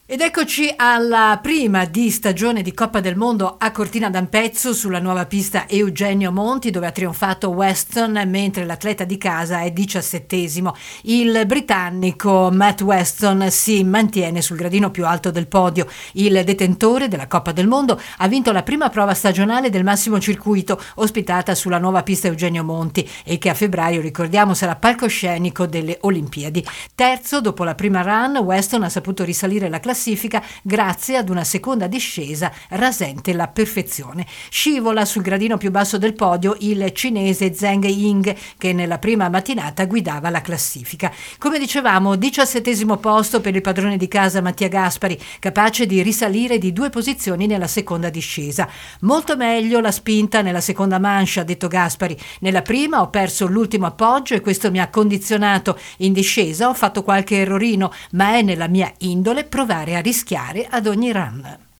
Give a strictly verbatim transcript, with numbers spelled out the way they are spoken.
Ed eccoci alla prima di stagione di Coppa del Mondo a Cortina d'Ampezzo sulla nuova pista Eugenio Monti, dove ha trionfato Weston, mentre l'atleta di casa è diciassettesimo. Il britannico Matt Weston si mantiene sul gradino più alto del podio. Il detentore della Coppa del Mondo ha vinto la prima prova stagionale del massimo circuito ospitata sulla nuova pista Eugenio Monti e che a febbraio, ricordiamo, sarà palcoscenico delle Olimpiadi. Terzo dopo la prima run, Weston ha saputo risalire la classifica grazie ad una seconda discesa rasente la perfezione. Scivola sul gradino più basso del podio il cinese Zheng Ying, che nella prima mattinata guidava la classifica. Come dicevamo, diciassettesimo posto per il padrone di casa Mattia Gaspari, capace di risalire di due posizioni nella seconda discesa. Molto meglio la spinta nella seconda manche, ha detto Gaspari. Nella prima ho perso l'ultimo appoggio e questo mi ha condizionato. In discesa ho fatto qualche errorino, ma è nella mia indole provare a rischiare ad ogni run.